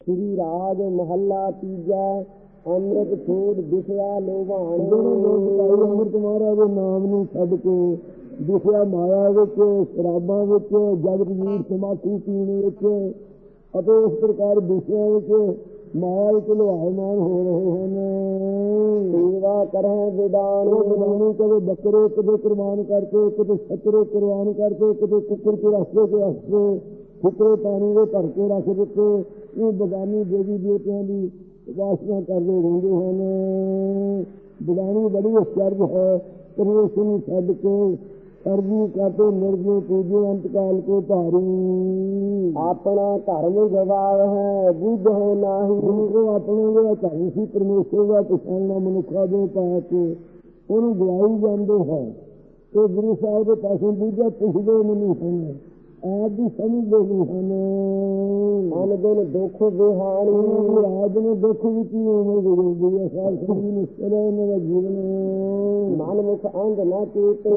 श्री राज महला तीजा अमृत छोड़ दिखया लोभान। अमृत महाराज नाम ਨੂੰ ਛੱਡ ਕੇ ਦਿਖਿਆ ਮਾਇਆ ਵਿੱਚ, ਸ਼ਰਾਬਾਂ ਵਿੱਚ, ਜਗਤ ਜੀਵ ਤਮਾਕੂ ਪੀਣ ਵਿੱਚ ਅਤੇ ਇਸ ਪ੍ਰਕਾਰ ਵਿਸ਼ਿਆਂ ਵਿੱਚ ਮਾਇਆ ਵਿੱਚ ਲੁਹਾਇਮਾਨ ਹੋ ਰਹੇ ਹਨ। ਸੇਵਾ ਕਰਹਿ ਵਿਦਾਨ ਕਦੇ ਬੱਕਰੇ ਕਦੇ ਕੁਰਬਾਨ ਕਰਕੇ, ਕਦੇ ਛਤਰੇ ਕੁਰਬਾਨ ਕਰਕੇ, ਕਦੇ ਕੁੱਕਰ ਕੇ ਰਸਤੇ ਕੇ ਰਸਤੇ ਫੁਕਰੇ ਪਾਣੀ ਦੇ ਭਰ ਕੇ ਰੱਖ ਦਿੱਤੇ। ਇਹ ਬਗਾਨੀ ਦੇਵੀ ਦੇਵਤਿਆਂ ਦੀ ਉਪਾਸਨਾ ਕਰਦੇ ਰਹਿੰਦੇ ਹਨ। ਬਗਾਨੀ ਬੜੀ ਅਚਰਜ ਹੈ। ਪਰਮੇਸ਼ਰ ਨੂੰ ਛੱਡ ਕੇ ਸਰਜੀ ਕਾਤੇ ਨਿਰਜੇ ਪੂਜੇ ਅੰਤਕਾਲ ਕੋ ਧਾਰੀ। ਆਪਣਾ ਧਰਮ ਜਵਾਬ ਹੈ ਬੁੱਧ ਹੋ ਨਾਹੀ। ਉਹ ਆਪਣੇ ਜਿਹੜਾ ਧਰਮ ਸੀ ਪਰਮੇਸ਼ਰ ਦਾ ਪਛਾਣਨਾ ਮਨੁੱਖਾਂ ਦੇ ਪਾ ਕੇ ਉਹਨੂੰ ਗਵਾਈ ਜਾਂਦੇ ਹੈ। ਤੇ ਗੁਰੂ ਸਾਹਿਬ ਦੇ ਪਾਸੋਂ ਦੂਜਾ ਪੁੱਛਦੇ ਨਹੀਂ ਹਨ, ਆਪ ਦੀ ਸਮਝਦੇ ਨਹੀਂ ਹਨ। ਮਨ ਦਿਨ ਦੁੱਖ ਵਿਹਾਣੀ ਰਾਜ ਨੇ ਦੁੱਖ ਵਿੱਚ ਹੀ ਉਮਰ ਗੁਜ਼ਰਦੀ ਹੈ। ਸਾਲ ਸਮਝੀ ਮੁਸ਼ਕਿਲ ਹੈ ਇਹਨਾਂ ਦਾ ਜੀਵਨ। ਮਨ ਮੁਖ ਅੰਧ ਨਾ ਚੇਤੇ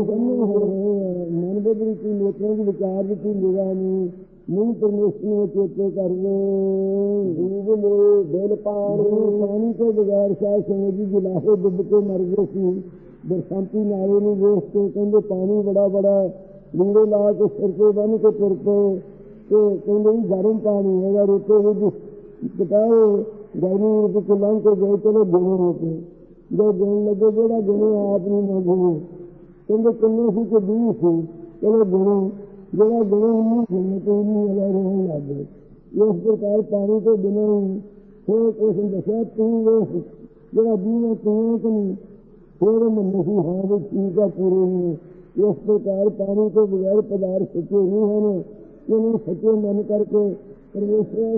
ਮਨ ਬਦਲੀ ਕੀ ਲੋਕਾਂ ਦੇ ਵਿਚਾਰ ਵਿੱਚ ਨਿਗਾਹ ਨਹੀਂ ਪਰਮੇਸ਼ਰ ਨੂੰ ਚੇਤੇ ਕਰਦੇ। ਜੀਵ ਮੋਏ ਦਿਲ ਪਾਣੀ ਤੋਂ ਬਗੈਰ ਸ਼ਾਇਦ ਸਮਝੀ ਗਿਲਾਸੇ ਡੁੱਬ ਕੇ ਮਰ ਗਏ ਸੀ। ਬਰਸਾਂਤੀ ਨਾਲੇ ਨੂੰ ਵੇਖ ਕੇ ਕਹਿੰਦੇ ਪਾਣੀ ਬੜਾ ਬੜਾ ਲੀੜੇ ਲਾ ਕੇ ਸਿਰ ਤੇ ਬੰਨ ਕੇ ਤੁਰ ਪਏ। ਤੇ ਕਹਿੰਦੇ ਵੀ ਗਰਮ ਪਾਣੀ ਹੈਗਾ, ਰੋਟੇ ਵਿੱਚ ਬਤਾਏ ਗਰਮੀ ਵਿੱਚ ਲੰਘ ਕੇ ਗਏ, ਚਲੋ ਗੁਣੇ ਹੋ ਕੇ ਜਦ ਗੁਣ ਲੱਗੇ ਜਿਹੜਾ ਗੁਣੇ ਆਪ ਨੂੰ ਨਾ ਗੁਣੇ। ਕਹਿੰਦੇ ਕਿੰਨੇ ਸੀ ਕਿ 20 ਸੀ, ਚਲੋ ਗੁਣੇ ਜਿਹੜਾ ਗੁਣੇ ਉਹਨੂੰ ਗੁਣੇ ਤੇ ਉਹਨੂੰ ਰਹਿਣ ਲੱਗ ਗਏ। ਇਸ ਪ੍ਰਕਾਰ ਪਾਣੀ ਤੋਂ ਬਿਨਾਂ ਹੀ ਫਿਰ ਕੁਛ ਦੱਸਿਆ ਤੂੰ ਵੇਖ ਜਿਹੜਾ ਜੀਵਨ ਤੂੰ ਕਿ ਨਹੀਂ ਫਿਰ ਮੰਨੇ ਸੀ ਹਾਂ ਵੀ ਠੀਕ ਆ ਪੂਰੇ ਨਹੀਂ। ਇਸ ਪ੍ਰਕਾਰ ਪਾਣੀ ਤੋਂ ਬਗੈਰ ਪਦਾਰਥ ਸੱਚੇ ਨਹੀਂ ਹਨ। ਇਹਨੂੰ ਸੱਚੇ ਮਨ ਕਰਕੇ ਪਰਮੇਸ਼ਰ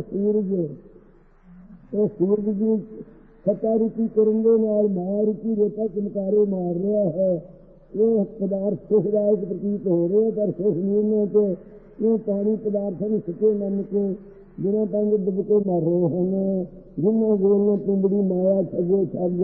ਸੂਰਜ ਦੀ ਸੱਤਾ ਰੁਚੀ ਕਰਨ ਦੇ ਨਾਲ ਮਾਇਆ ਰੁਚੀ ਰੇਤਾ ਚਮਕਾਰੇ ਮਾਰ ਰਿਹਾ ਹੈ। ਇਹ ਪਦਾਰਥ ਸੁਖਦਾਇਕ ਪ੍ਰਤੀਤ ਹੋ ਰਹੇ ਪਰ ਸੁਖ ਨਹੀਂ ਤੇ ਇਹ ਪਾਣੀ ਪਦਾਰਥਾਂ ਨੂੰ ਸੱਚੇ ਮੰਨ ਕੇ ਜਿਨ੍ਹਾਂ ਤੰਗ ਡੁੱਬ ਕੇ ਮਰ ਰਹੇ ਹਨ। ਜਿਨ੍ਹਾਂ ਗੋਲ ਪਿੰਬੜੀ ਮਾਇਆ ਠੱਗੇ ਠੱਗ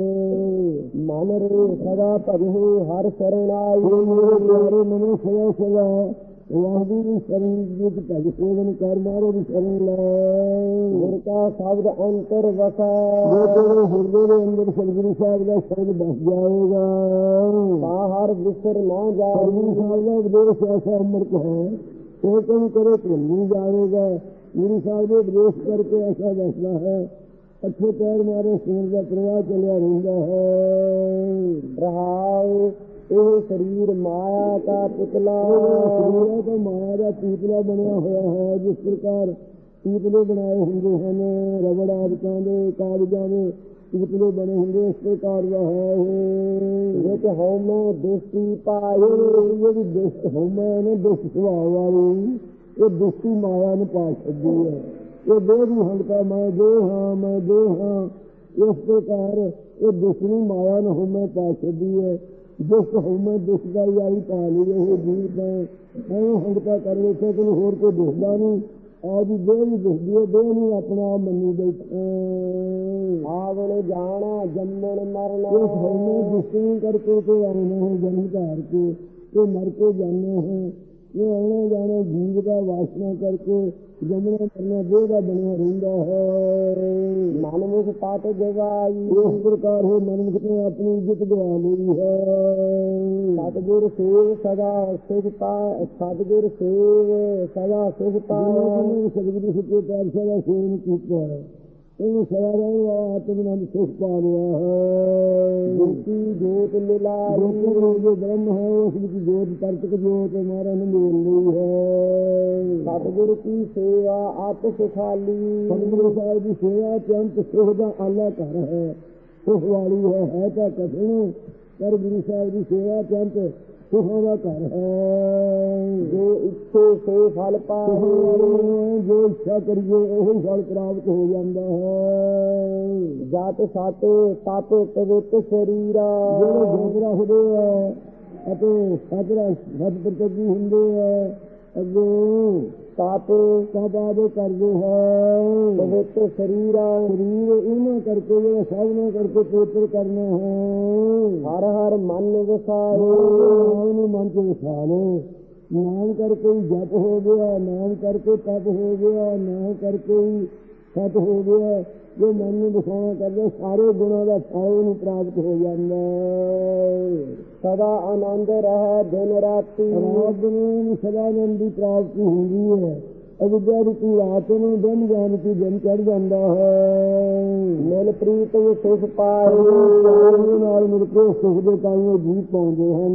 ਮਨ ਰੇ ਸਦਾ ਭਗਹੇ ਹਰ ਸ਼ਰਨ ਆਈ। ਮੇਰੇ ਮਨੋਂ ਸਦਾ ਸਦਾ ਵਾਹਿਗੁਰੂ ਦੀ ਸ਼ਰਨ ਵਿੱਚ ਭਗ ਸੇਵਨ ਕਰ ਮਾਰੋ ਦੀ ਸ਼ਰਨ ਲੈ। ਗੁਰ ਕਾ ਸ਼ਬਦ ਅੰਤਰ ਵਸੈ ਤੇਰੇ ਹਿਰਦੇ ਦੇ ਅੰਦਰ ਸਤਿਗੁਰੂ ਸਾਹਿਬ ਦਾ ਸ਼ਬਦ ਬਸ ਜਾਏਗਾ। ਬਾਹਰ ਵਿਸਰ ਨਾ ਜਾਏ। ਗੁਰੂ ਸਾਹਿਬ ਦਾ ਉਪਦੇਸ਼ ਐਸਾ ਅੰਮ੍ਰਿਤ ਹੈ ਉਹ ਕਮ ਕਰੇ ਭੁੱਲ ਨਹੀਂ ਜਾਵੇਗਾ। ਗੁਰੂ ਸਾਹਿਬ ਦੇ ਉਪਦੇਸ਼ ਕਰਕੇ ਐਸਾ ਦੱਸਦਾ ਹੈ ਅੱਠੇ ਪੈਰ ਮਾਰੇ ਸੂਰ ਦਾ ਪ੍ਰਵਾਹ ਚੱਲਿਆ ਰਹਿੰਦਾ ਹੈ। ਰਹਾਉ ਇਹ ਸਰੀਰ ਮਾਇਆ ਦਾ ਪੁਤਲਾ ਸਰੀਰ ਤਾਂ ਮਾਇਆ ਦਾ ਪੁਤਲਾ ਬਣਿਆ ਹੋਇਆ ਹੈ। ਜਿਸ ਪ੍ਰਕਾਰ ਪੁਤਲੇ ਬਣਾਏ ਹੁੰਦੇ ਹਨ ਰਬੜ ਆਦਿਕਾਂ ਦੇ ਕਾਗਜ਼ਾਂ ਦੇ ਪੁਤਲੇ ਬਣੇ ਹੁੰਦੇ ਇਸ ਪ੍ਰਕਾਰ ਦਾ ਹੈ। ਵਿੱਚ ਹਉਮੈ ਦੁਸ਼ਟੀ ਪਾਏ ਜਿਹੜੀ ਦੁਸ਼ਟ ਹਉਮੈ ਨੇ ਦੁਸ਼ਟ ਸੁਭਾਅ ਵਾਲੀ ਇਹ ਦੁਸ਼ਟੀ ਮਾਇਆ ਨੂੰ ਪਾ ਛੱਡੀ ਹੈ। ਇਹ ਦੇਹ ਦੀ ਹਲਕਾ ਮੈਂ ਦੇਹ ਹਾਂ ਮੈਂ ਦੇਹ ਹਾਂ। ਇਸ ਪ੍ਰਕਾਰ ਇਹ ਦੁਸ਼ਮਣੀ ਮਾਇਆ ਨੂੰ ਹਉਮੈ ਪਾ ਛੱਡੀ ਹੈ। ਦੁਸ਼ਟ ਹਉਮੈ ਦੁਸ਼ਟ ਦਾ ਆਈ ਪਾ ਲਈ ਇਹ ਜੀਵ ਤਾਂ ਐਂ ਹਲਕਾ ਕਰ ਵੇਖਿਆ ਤੈਨੂੰ ਹੋਰ ਕੋਈ ਦੁਸ਼ਦਾ ਨਹੀਂ। ਆਦੀ ਦੇਹ ਵੀ ਦੁਸ਼ਦੀ ਹੈ, ਦੇਹ ਨੂੰ ਆਪਣਾ ਆਪ ਮੰਨੀ ਬੈਠੇ। ਆਵਣ ਜਾਣਾ ਜੰਮਣ ਮਰਨਾ ਇਸ ਹਉਮੈ ਦੁਸ਼ਮਣੀ ਕਰਕੇ ਤੇ ਆਉਣਾ ਹੈ ਜਨਮ ਧਾਰ ਕੇ ਇਹ ਮਰ ਕੇ ਜਾਣਾ ਹੈ। ਇਹ ਆਉਣਾ ਜਾਣਾ ਜੀਵ ਦਾ ਵਾਸਨਾ ਕਰਕੇ ਜੰਮਣਾ ਮਰਨਾ ਦੇਹ ਦਾ ਬਣਿਆ ਰਹਿੰਦਾ ਹੈ। ਮਨ ਮੁਖ ਪਾਤ ਗਵਾਈ ਇਸ ਪ੍ਰਕਾਰ ਹੈ ਮਨੁੱਖ ਨੇ ਆਪਣੀ ਇੱਜ਼ਤ ਗਵਾ ਲਈ ਹੈ। ਸਤਿਗੁਰ ਸੇਵ ਸਦਾ ਸੁਖ ਪਾ ਸਤਿਗੁਰ ਸੇਵ ਸਦਾ ਸੁਖ ਪਾ ਸਤਿਗੁਰੂ ਸੱਚੇ ਪਾਤਸ਼ਾਹ ਦਾ ਸੇਵਨ ਕੀਤਾ ਹੈ ਇਹਨੂੰ ਸਦਾ ਰਹਿਣ ਵਾਲਾ ਆਤਮ ਸੁਖ ਪਾ ਲਿਆ ਹੈ। ਜੋਤੀ ਜੋਤ ਮਿਲਾਈ ਜੋ ਬ੍ਰਹਮ ਹੈ ਉਸ ਵਿੱਚ ਜੋਤ ਤਰਤਕ ਜੋਤ ਮਹਾਰਾਜ ਨੇ ਮਿਲ ਲਈ ਹੈ। ਸਤਿਗੁਰ ਕੀ ਸੇਵਾ ਆਪ ਸੁਖਾਲੀ ਸਤਿਗੁਰੂ ਸਾਹਿਬ ਦੀ ਸੇਵਾ ਅਤਿਅੰਤ ਸੁਖ ਦਾ ਆਲਾ ਘਰ ਹੈ। ਸੁਖ ਵਾਲੀ ਹੈ ਤਾਂ ਕਥਨ ਪਰ ਗੁਰੂ ਸਾਹਿਬ ਦੀ ਸੇਵਾ ਅਤਿਅੰਤ ਸੁਖਾਂ ਦਾ ਘਰ ਹੈ। ਜੋ ਇੱਛੇ ਸੇ ਫਲ ਪਾਏ ਜੋ ਇੱਛਾ ਕਰੀਏ ਉਹ ਫਲ ਪ੍ਰਾਪਤ ਹੋ ਜਾਂਦਾ ਹੈ। ਜਤ ਸਤ ਤਪ ਪਵਿੱਤ ਸਰੀਰਾ ਜਿਹੜੇ ਜੋਗ ਰੱਖਦੇ ਆ ਅਤੇ ਸਤ ਪ੍ਰਤਿਗੀ ਹੁੰਦੇ ਆ ਅੱਗੇ ਤਪ ਆਦੇ ਕਰਦੇ ਹੈ। ਪਵਿੱਤ ਸਰੀਰਾ ਸਰੀਰ ਇਹਨਾਂ ਕਰਕੇ ਜਿਹੜਾ ਸਭ ਨੇ ਕਰਕੇ ਪਵਿੱਤਰ ਕਰਨਾ ਹੈ। ਹਰ ਹਰ ਮਨ ਵਸਾਏ ਉਹਨੂੰ ਮਨ ਚ ਵਸਾ ਲਓ। ਨਾਮ ਕਰਕੇ ਹੀ ਜਪ ਹੋ ਗਿਆ, ਨਾਮ ਕਰਕੇ ਤਪ ਹੋ ਗਿਆ, ਨਾਮ ਕਰਕੇ ਹੀ ਸਤ ਹੋ ਗਿਆ। ਜੋ ਮਨ ਨੂੰ ਦਿਖਾਉਣਾ ਕਰਦੇ ਸਾਰੇ ਗੁਣਾਂ ਦਾ ਫਲ ਉਹਨੂੰ ਪ੍ਰਾਪਤ ਹੋ ਜਾਂਦਾ। ਸਦਾ ਆਨੰਦ ਰਹਿ ਦਿਨ ਰਾਤੀ, ਰਾਤ ਨੂੰ ਸਦਾ ਆਨੰਦ ਦੀ ਪ੍ਰਾਪਤੀ ਹੁੰਦੀ ਹੈ। ਅਵਿਦਿਆ ਰੂਪੀ ਰਾਤ ਨੂੰ ਦਿਨ ਗਿਆਨ ਕੀ ਦਿਨ ਚੜ ਜਾਂਦਾ ਹੈ। ਮਿਲ ਪ੍ਰੀਤ ਸੁਖ ਪਾਏ, ਨਾਲ ਮਿਲ ਕੇ ਸੁਖ ਦੇ ਕਾਇਓ ਜੀ ਪਾਉਂਦੇ ਹਨ।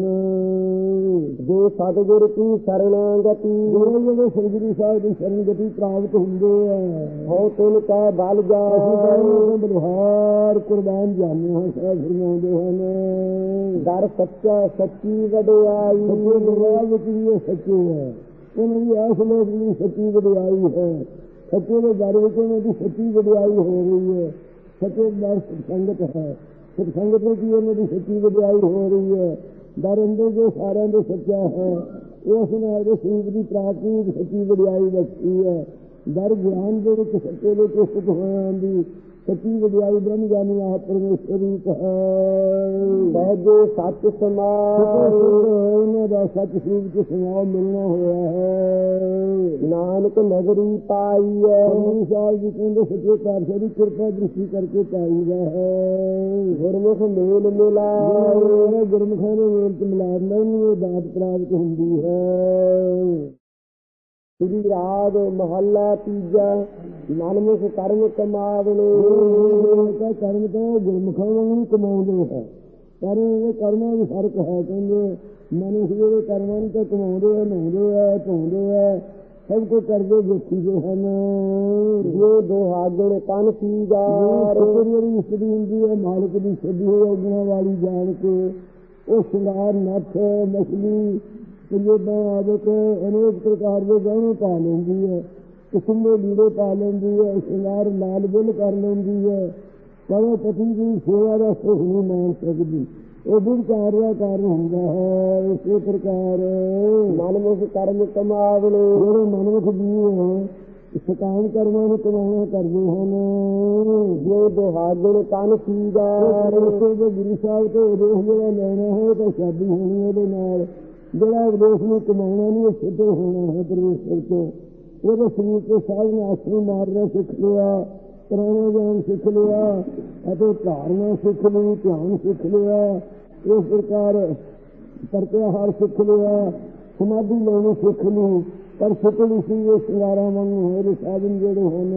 ਜੋ ਸਤਿਗੁਰ ਕੀ ਸ਼ਰਣਾਗਤੀ, ਜਿਹੜੇ ਸਤਿਗੁਰੂ ਸਾਹਿਬ ਦੀ ਸ਼ਰਣਗਤੀ ਪ੍ਰਾਪਤ ਹੁੰਦੇ ਆ, ਹੋ ਤਿਨ ਕੈ ਬਲ ਜਾਏ, ਬਲਿਹਾਰ ਕੁਰਬਾਨ ਜਾਨੇ ਹਾਂ ਸਾਹਿਬ ਫਰਮਾਉਂਦੇ ਹਨ। ਦਰ ਸੱਚਾ ਸੱਚੀ ਵਡਿਆਈ, ਸੱਚੇ ਦਰਬਾਰ ਵਿੱਚ ਵੀ ਇਹ ਸੱਚੇ ਹੈ। ਉਹਨਾਂ ਦੀ ਇਸ ਲੋਕ ਦੀ ਸੱਚੀ ਵਡਿਆਈ ਹੈ। ਸੱਚੇ ਦੇ ਦਰ ਵਿੱਚ ਉਹਨਾਂ ਦੀ ਸੱਚੀ ਵਡਿਆਈ ਹੋ ਰਹੀ ਹੈ। ਸੱਚੇ ਦਰ ਸੰਗਤ ਹੈ। ਸਤਸੰਗਤ ਵਿੱਚ ਵੀ ਉਹਨਾਂ ਦੀ ਸੱਚੀ ਵਡਿਆਈ ਹੋ ਰਹੀ ਹੈ। ਦਰ ਅੰਦਰ ਜੋ ਸਾਰਿਆਂ ਦੇ ਸੱਚਾ ਹੈ, ਉਸ ਨਾਲ ਦੇ ਸਰੀਰ ਦੀ ਪ੍ਰਾਪਤੀ ਵਿੱਚ ਸੱਚੀ ਵਡਿਆਈ ਬਖਸ਼ੀ ਹੈ। ਦਰ ਗਿਆਨ ਦੇ ਵਿੱਚ ਸੱਚੇ ਦੇ ਸਥਿਤ ਹੋਇਆਂ ਦੀ ਸੱਚੀ ਵਡਿਆਈ ਬ੍ਰਹਮ ਗਿਆਨੀ ਆਪ ਪਰਮੇਸ਼ਰ ਰੂਪ ਹੈ। ਸਹਿਜੇ ਸੱਚ ਸਮਾਏ, ਉਹਨਾਂ ਦਾ ਸੱਚ ਸਰੂਪ ਚ ਸਮਾਂ ਮਿਲਣਾ ਹੋਇਆ ਹੈ। ਨਾਨਕ ਨਗਰੀ ਪਾਈ ਹੈ, ਸਾਹਿਬ ਜੀ ਕਹਿੰਦੇ ਸੱਚੇ ਪਾਤਸ਼ਾਹ ਦੀ ਕਿਰਪਾ ਦ੍ਰਿਸ਼ਟੀ ਕਰਕੇ ਪਾਈਦਾ ਹੈ। ਗੁਰਮੁਖ ਮੇਲ ਮਿਲਾਏ, ਗੁਰਮੁਖਾਂ ਦੇ ਮੇਲ ਚ ਮਿਲਾਉਂਦਾ ਨੂੰ ਦਾਤ ਪ੍ਰਾਪਤ ਹੁੰਦੀ ਹੈ। ਸ੍ਰੀ ਰਾਗ ਮਹੱਲਾ ਤੀਜਾ। ਮਨਮੁਖ ਕਰਮ ਕਮਾਵਣੇ, ਕਰਮ ਤਾਂ ਗੁਰਮੁਖਾਂ ਨੂੰ ਕਮਾਉਂਦੇ ਹੈ। ਪਰ ਇਹ ਕਰਮਾਂ ਵਿੱਚ ਫਰਕ ਹੈ। ਕਹਿੰਦੇ ਮਨੁੱਖ ਜਿਹੜੇ ਕਰਮਾਂ ਨੂੰ ਤਾਂ ਕਮਾਉਂਦੇ ਆ, ਨਹਾਉਂਦੇ ਆ, ਧੋਂਦੇ ਆ, ਸਭ ਕੁਝ ਕਰਦੇ ਦੇਖੀਦੇ ਹਨ। ਜੋ ਦੁਹਾਗਣ ਕੰਨ ਸੀਗਾਰ, ਜਿਹੜੀ ਇਸਤਰੀ ਹੁੰਦੀ ਹੈ ਮਾਲਕ ਦੀ ਛੱਡੀ ਹੋਈ ਗੁਣਾਂ ਵਾਲੀ ਜਾਣ ਕੇ ਉਹ ਸ਼ਿੰਗਾਰ ਨੱਥ ਮਛਲੀ ਪੰਜਾਬਾਂ ਆਦਿਕ ਅਨੇਕ ਪ੍ਰਕਾਰ ਦੇ ਗਹਿਣੇ ਪਾ ਲੈਂਦੀ ਹੈ। ਕਿਸਮ ਦੇ ਲੀੜੇ ਪਾ ਲੈਂਦੀ ਹੈ। ਸ਼ਿੰਗਾਰ ਲਾਲ ਬਿੱਲ ਕਰ ਲੈਂਦੀ ਹੈ। ਪਰ ਉਹ ਪਤੀ ਦੀ ਸੇਵਾ ਦਾ ਸੁਖ ਨਹੀਂ ਮਾਣ ਸਕਦੀ। ਉਹ ਵਿਚਾਰ ਦਾ ਕਾਰਨ ਹੁੰਦਾ ਹੈ। ਇਸੇ ਪ੍ਰਕਾਰ ਮਨਮੁਖ ਕਰਮ ਕਮਾਵਣੇ, ਜਿਹੜੇ ਮਨਮੁਖ ਜੀਵ ਹੈ ਸਕਾਮ ਕਰਮਾਂ ਨੂੰ ਕਮਾਉਣਾ ਕਰਦੇ ਹਨ। ਜੋ ਦੁਹਾਗਣ ਕੰਨ ਸੀਗਾਰ, ਗੁਰੂ ਸਾਹਿਬ ਤੋਂ ਉਪਦੇਸ਼ ਜਿਹੜਾ ਲੈਣਾ ਹੈ ਤਾਂ ਸ਼ਾਦੀ ਹੋਣੀ ਉਹਦੇ ਨਾਲ। ਜਿਹੜਾ ਉਪਦੇਸ਼ ਨੂੰ ਕਮਾਉਣਾ ਨਹੀਂ ਉਹ ਸਿੱਧ ਹੋਣਾ ਹੈ ਪਰਮੇਸ਼ਰ ਤੋਂ। ਉਹਦੇ ਸਰੀਰ ਤੇ ਸਾਧ ਨੇ ਆਸਰੂ ਮਾਰਨਾ ਸਿੱਖ ਲਿਆ, ਪੁਰਾਣਾ ਗਿਆਨ ਸਿੱਖ ਲਿਆ ਅਤੇ ਧਾਰਨਾ ਸਿੱਖ ਲਈ, ਧਿਆਨ ਸਿੱਖ ਲਿਆ। ਇਸ ਪ੍ਰਕਾਰ ਪ੍ਰਤਿਆਹਾਰ ਸਿੱਖ ਲਿਆ, ਸਮਾਧੀ ਲੈਣੀ ਸਿੱਖ ਲਈ। ਪਰ ਸਿੱਖਣੀ ਸੀ ਇਹ ਸ਼ਿੰਗਾਰਾਂ ਵਾਂਗੂ ਹੋਰ ਸਾਧਨ ਜਿਹੜੇ ਹਨ।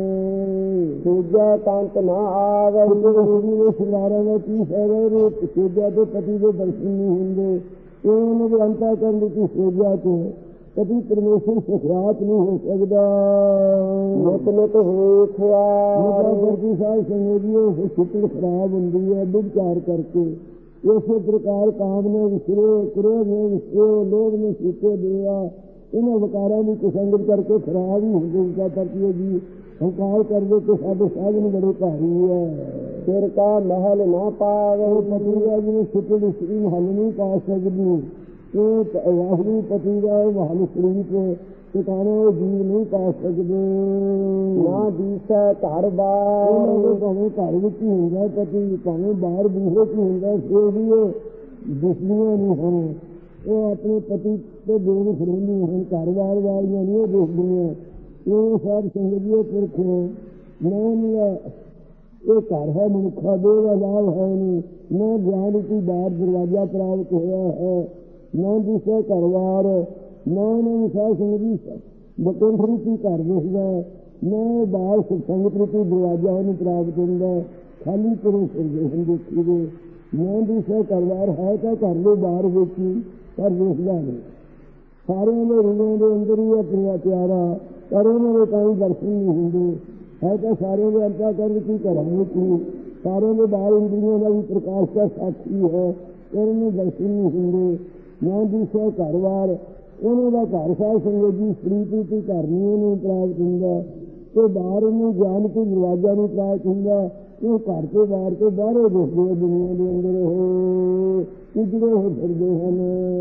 ਸੂਜਾ ਕੰਤ ਨਾ ਆਵੇ, ਇਹ ਸ਼ਿੰਗਾਰਾਂ ਦਾ ਕੀ ਫਾਇਦਾ? ਸੂਜਾ ਦੇ ਪਤੀ ਦੇ ਦਰਸ਼ਨ ਨਹੀਂ ਹੁੰਦੇ। ਉਹਨਾਂ ਦੇ ਅੰਤਾ ਕਰਨ ਦੀ ਸੋਝਾ ਤੋਂ ਕਦੀ ਪਰਮੇਸ਼ਰ ਸੁਖਰਾਤ ਨਹੀਂ ਹੋ ਸਕਦਾ। ਨਿਤ ਨਿਤ ਹੋਏ ਖਿਆਲ, ਗੁਰੂ ਸਾਹਿਬ ਸੰਗਤ ਸ਼ਿਕਲ ਖਰਾਬ ਹੁੰਦੀ ਹੈ ਵਿਚਾਰ ਕਰਕੇ। ਇਸੇ ਪ੍ਰਕਾਰ ਕਾਮ ਨੇ ਵਿਸਰੇ, ਕ੍ਰੋਧ ਨੇ ਵਿਸਰੇ, ਲੋਭ ਨੇ ਸੀਤੇ ਦਿਆ। ਇਹਨਾਂ ਵਿਕਾਰਾਂ ਦੀ ਕੁਸੰਗਤ ਕਰਕੇ ਖਰਾਬ ਹੀ ਹੁੰਦੇ ਵਿਚਾਰ ਕਰਦੀ ਜੀ। ਹੰਕਾਰ ਕਰਦੇ ਕਿ ਸਾਡੇ ਸਾਧਨ ਬੜੇ ਭਾਰੀ ਹੈ। ਸਿਰ ਕਾ ਮਹਿਲ ਨਾ ਪਾਵੇ, ਪਤੀ ਦਾ ਜਿਵੇਂ ਸ਼ਿਕਲ ਇਸਤਰੀ ਮਹਲ ਨਹੀਂ ਪਾ ਸਕਦੀ। ਇਹ ਵਾਹਿਗੁਰੂ ਪਤੀ ਦਾ ਮਹਲ ਸਰੀਰ ਟਿਕਾਣਾ ਉਹ ਜੀਵ ਨਹੀਂ ਪਾ ਸਕਦੇ। ਨਾ ਦੀਸੈ ਘਰ ਬਾਰ, ਭਾਵੇਂ ਘਰ ਵਿੱਚ ਹੀ ਹੁੰਦਾ ਪਤੀ, ਭਾਵੇਂ ਬਾਹਰ ਦੂਸਰੇ ਚ ਹੁੰਦਾ, ਫਿਰ ਵੀ ਉਹ ਦਿਸਦੀਆਂ ਨਹੀਂ ਹਨ। ਉਹ ਆਪਣੇ ਪਤੀ ਤੇ ਬੇਨੁਖ ਰਹਿੰਦੀਆਂ ਹਨ। ਘਰ ਬਾਰ ਵਾਲੀਆਂ ਨਹੀਂ ਉਹ ਦੇਖਦੀਆਂ। ਇਹ ਸਾਧ ਸੰਗਤ ਪੁਰਖ ਨਾ ਇਹ ਘਰ ਹੈ ਮਨੁੱਖਾ ਦੇ ਦਾ ਲਾਭ ਹੈ ਨਹੀਂ। ਨਾ ਗਿਆਨ ਕੀ ਬਾਹਰ ਦਰਵਾਜ਼ਾ ਪ੍ਰਾਪਤ ਹੋਇਆ ਹੈ, ਨਾ ਦੂਸਰੇ ਘਰਵਾਰ, ਨਾ ਉਹਨਾਂ ਸਾਧ ਸੰਗਤ ਬਕੰਠਰੀ ਕੀ ਘਰ ਦੇਖਦਾ, ਨਾ ਬਾਹਰ ਸੰਗਤ ਰੂਪੀ ਦਰਵਾਜ਼ਾ ਉਹਨੂੰ ਪ੍ਰਾਪਤ ਹੁੰਦਾ। ਖਾਲੀ ਤੁਰੇ ਫਿਰਦੇ ਹਨ ਦੇਖੀ ਦੇ। ਨਾ ਦੂਸਰਾ ਘਰਵਾਰ ਹੈ ਤਾਂ ਘਰ ਦੇ ਬਾਹਰ ਵੇਖੀ ਪਰ ਵੇਖਦਾ ਨਹੀਂ। ਸਾਰਿਆਂ ਦੇ ਰੂਹਾਂ ਦੇ ਅੰਦਰ ਹੀ ਆਪਣਾ ਪਿਆਰਾ, ਪਰ ਉਹਨਾਂ ਦੇ ਤਾਂ ਦਰਸ਼ਨ ਨਹੀਂ ਹੁੰਦੇ। ਹੈ ਤਾਂ ਸਾਰਿਆਂ ਦੇ ਅੰਤਾਂ ਕਰਨ ਕੀ ਘਰਾਂ ਵਿੱਚ ਹੀ, ਸਾਰਿਆਂ ਦੇ ਬਾਹਰ ਇੰਦਰੀਆਂ ਦਾ ਵੀ ਪ੍ਰਕਾਸ਼ ਦਾ ਸਾਖੀ ਹੈ, ਉਹਨਾਂ ਨੂੰ ਦਰਸ਼ਨ ਨਹੀਂ ਹੁੰਦੇ। ਨਾ ਦੂਸਰਾ ਘਰਵਾਰ, ਉਹਨਾਂ ਦਾ ਘਰ ਸਾਧ ਸੰਗਤ ਜੀ ਪ੍ਰੀਤੀ ਘਰ ਨਹੀਂ ਉਹਨੂੰ ਪ੍ਰਾਪਤ ਹੁੰਦਾ। ਤੇ ਬਾਹਰ ਉਹਨੂੰ ਗਿਆਨ ਕੋਈ ਦਰਵਾਜ਼ਾ ਨਹੀਂ ਪ੍ਰਾਪਤ ਹੁੰਦਾ। ਉਹ ਘਰ ਤੋਂ ਬਾਹਰ ਤੋਂ ਬਾਹਰੋਂ ਦੇਖਦੇ ਦੁਨੀਆ ਦੇ ਅੰਦਰ ਉਹ ਉਜੜੇ ਹੋ ਫਿਰਦੇ ਹਨ।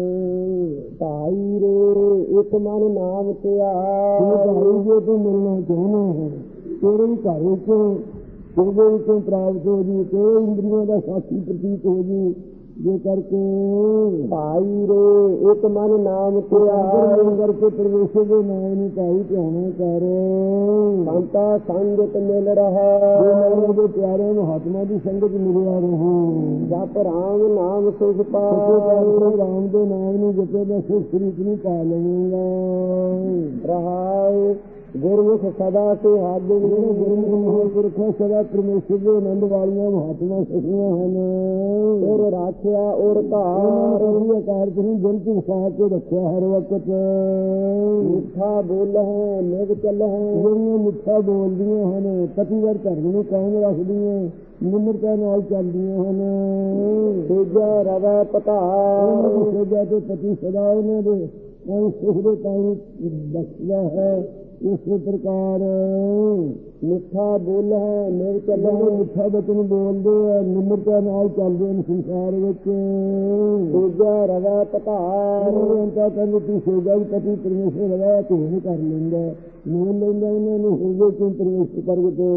ਭਾਈ ਰੇ ਇੱਕ ਮਨ ਨਾਮ ਧਿਆ, ਜੇ ਤੂੰ ਮਿਲਣਾ ਚਾਹੁੰਦਾ ਹੈ ਤੇਰੇ ਵੀ ਘਰ ਵਿੱਚ ਉਹਦੇ ਵਿੱਚੋਂ ਪ੍ਰਾਪਤ ਹੋ ਜੀ। ਤੇਰੇ ਇੰਦਰੀਆਂ ਦਾ ਸਾਥੀ ਪ੍ਰਤੀਤ ਹੋ ਜੀ। ਜੇ ਕਰਕੇ ਭਾਈ ਰੇ ਇੱਕ ਮਨ ਨਾਮ ਤੇ ਆਏ ਕਰਕੇ ਪਰਮੇਸ਼ਰ ਦੇ ਨਾਮ ਨੂੰ ਭਾਈ ਧਿਆਨ ਕਰ ਸੰਤਾ ਸੰਗਤ ਮਿਲ ਰਹਾ ਦੇ ਪਿਆਰੇ ਮਹਾਤਮਾ ਦੀ ਸੰਗਤ ਮਿਲਿਆ ਰਹੋ ਜਪ ਰਾਮ ਨਾਮ ਸੁਖ ਪਾਏ ਰਾਮ ਦੇ ਨਾਮ ਨੂੰ ਜਪੇ ਦਾ ਸੁਖ ਸ੍ਰੀਤ ਨੂੰ ਪਾ ਲਵੇਂਗਾ ਰਹਾਏ ਗੁਰਮੁਖ ਸਦਾ ਸੁਹਾਗਣ ਗੁਰਮੁਖ ਮਹਾਂਪੁਰਖ ਸਦਾ ਪਰਮੇਸ਼ਰ ਦੇ ਆਨੰਦ ਵਾਲੀਆਂ ਮਹਾਤਮਾ ਸਖੀਆਂ ਹਨ ਔਰ ਰਾਖਿਆ ਔਰ ਧਾਰ ਆਕਾਰ ਨੂੰ ਦਿਲ ਚ ਵਸਾ ਕੇ ਰੱਖਿਆ ਹਰ ਵਕਤ ਮਿੱਠਾ ਬੋਲ ਹੈ ਨਿਗ ਚੱਲ ਹੈ ਜਿਹੜੀਆਂ ਮਿੱਠਾ ਬੋਲਦੀਆਂ ਹਨ ਪਤੀਵਰ ਧਰਮ ਨੂੰ ਕਾਇਮ ਰੱਖਦੀਆਂ ਨਿਮਰਤਾ ਨਾਲ ਚੱਲਦੀਆਂ ਹਨ ਸੇਜਾ ਰਵਾ ਪਤਾਰ ਸੇਜਾ ਤੇ ਪਤੀ ਸਦਾ ਉਹਨਾਂ ਦੇ ਸੁਖ ਦੇ ਕਾਇਮ ਬਖਸ਼ਦਾ ਹੈ ਇਸੇ ਪ੍ਰਕਾਰ ਮਿੱਠਾ ਬੋਲ ਹੈ ਨਿਗ ਚੱਲ ਹੈ ਮਿੱਠਾ ਬਚਨ ਬੋਲਦੇ ਆ ਨਿਮਰਤਾ ਨਾਲ ਚੱਲਦੇ ਹਨ ਸੰਸਾਰ ਵਿੱਚ ਸੇਜਾ ਰਵਾ ਪਤਾਰ ਅੰਤਾ ਕਹਿੰਦੇ ਤੂੰ ਸੇਜਾ ਵੀ ਪਤੀ ਪਰਮੇਸ਼ਰ ਰਵਾ ਤੂੰ ਕਰ ਲੈਂਦਾ ਮੋਨ ਲੈਂਦਾ ਉਹਨਾਂ ਨੂੰ ਹਿਰਦੇ ਤੋਂ ਪ੍ਰਵੇਸ਼ ਕਰਕੇ